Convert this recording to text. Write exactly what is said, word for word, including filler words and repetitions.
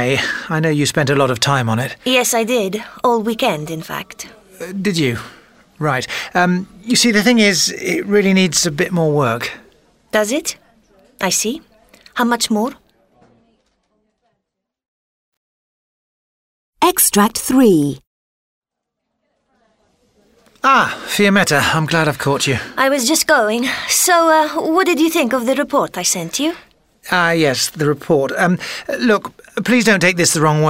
Hey, I know you spent a lot of time on it. Yes, I did. All weekend, in fact. Uh, did you? Right. Um, you see, the thing is, it really needs a bit more work. Does it? I see. How much more? Extract three. Ah, Fiammetta, I'm glad I've caught you. I was just going. So, uh, what did you think of the report I sent you? Ah, yes, the report. Um, look, please don't take this the wrong way.